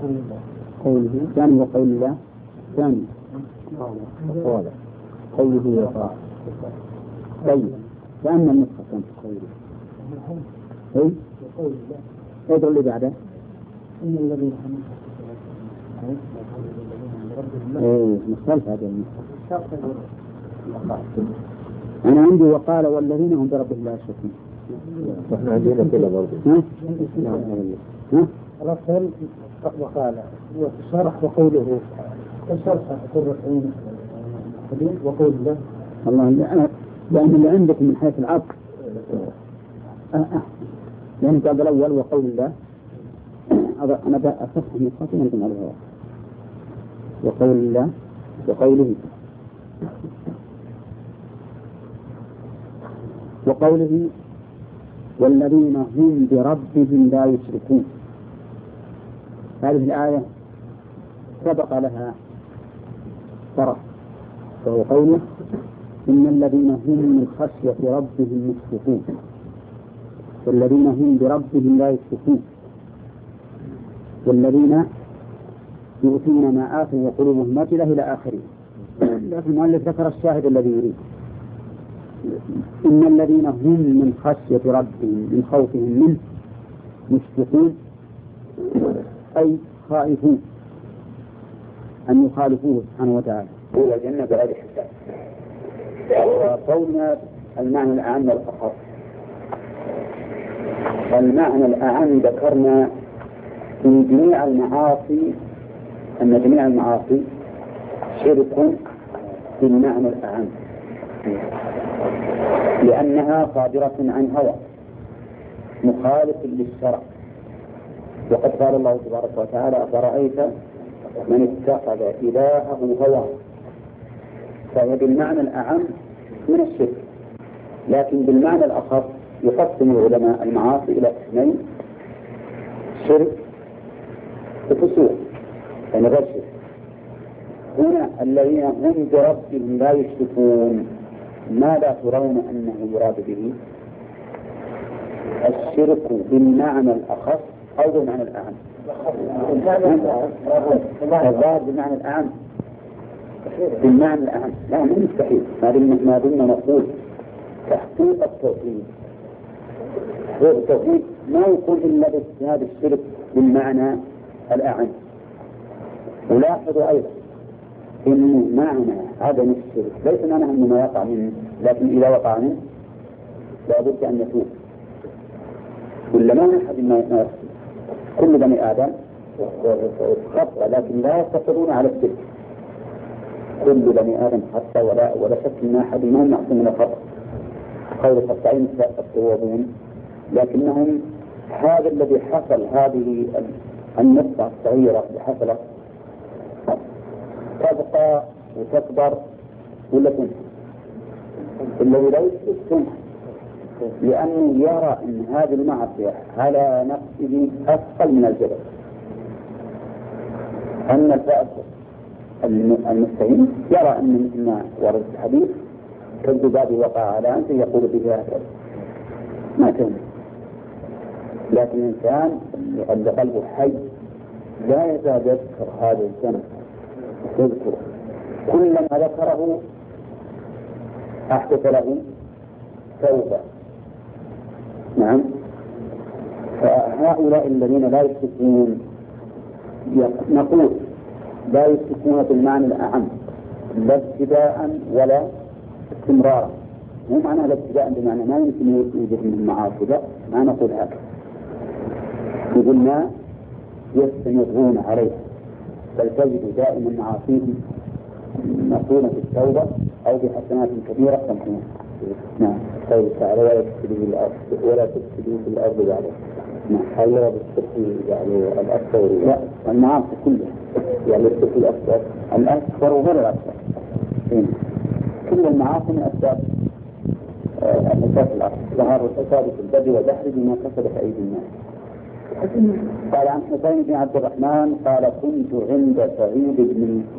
قوله ثاني وقول الله ثاني قوله وقال. طيب فأما النسخة كانت قوله إيه؟ ادعو اللي بعده إن الذين إيه مختلف هذا النسخة. أنا عندي وقال والذين هم بربهم لا يشركون. إحنا عندنا كذا برضه. رسل وقال وشرح وقوله شرح الرحيم وقول الله الله لأن اللي عندكم من حيث العقل لأن قال الأول وقول الله أنا أصفح من خطي أنتم على الهواء وقول الله وقوله والذين هم بربهم لا يشركون. هذه الآية سبق لها طرف وهو قوله إن الذين هم من خشية ربهم مشفقون والذين هم بربهم لا يشركون والذين يؤتون ما آتوا وقلوبهم وجلة إلى آخره. لكن المؤلف ذكر الشاهد الذي يريد إن الذين هم من خشية ربهم من خوفهم منه مشفقون أي خائفون أن يخالفوه سبحانه وتعالى. إلى الجنة بغير حساب. وقولنا المعنى الأعم والأخص. المعنى الأعم ذكرنا في جميع المعاصي أن جميع المعاصي شرك بالمعنى الأعم لأنها صادرة عن هوى مخالف للشرع. وقد قال الله تبارك وتعالى أفرأيت من اتخذ إلهه هواه فهي بالمعنى الأعم من الشرك. لكن بالمعنى الأخص يقسم العلماء المعاصي إلى قسمين شرك وفسوق يعني غير شرك. هنا الذين هم بربهم لا يشركون ماذا ترون أنه يراد به الشرك بالمعنى الأخص أو بالمعنى الأعم؟ الظاهر بالمعنى الأعم بالمعنى الأعم لا مو مستحيل ما دمنا نقول تحقيق التوحيد غير التوحيد ما يكون إلا باجتهاد الشرك بالمعنى الأعم. ولاحظوا أيضا إن معنى عدم الشرك ليس معنى أنه ما يقع منه لكن إذا وقع منه لابد أن يتوب ولا ما أحد ما يخطئ. كل بني آدم خطأ لكن لا يقتصرون على الشرك. كل بني آدم خطأ ولا شك أن أحد ما معصوم من الخطأ. قول الخطأين التوابون لكنهم هذا الذي حصل هذه النقطة الصغيرة اللي حصلت تبقى وتكبر ولا تنحى. الذي لا يشرك لأنه يرى أن هذه المعصية على نفسه أثقل من الجبل. أن الفاسق المستهين يرى أن ما ورد الحديث كالذباب وقع على أنفه يقول به هكذا ما تنحى. لكن الإنسان اللي قلبه حي لا يزال يذكر هذا الذنب يذكره كلما ذكره أحدث له توبة. نعم. فهؤلاء الذين لا يشركون نقول لا يشركون بالمعنى الأعم لا ابتداء ولا استمرارا. مو معنى لا ابتداء بمعنى ما يمكن يوجد من المعاصي لا ما نقول هكذا. يقولنا يستمرون عليها بل تجد دائما معاصيهم مقرونة بالتوبة أو بحسنات كثيرة تمحون. نعم. قول تعالى ولا تفسدوا في الأرض بعد. نعم. هل يرى بالشرك يعني الأكثر؟ لا المعاصي كلها يعني الشرك الأكثر وغير الأكثر. كل المعاصي من أسباب الأرض ظهر الفساد في البر والبحر بما كسبت أيدي الناس. قال عن حسين بن عبد الرحمن قال كنت عند سعيد بن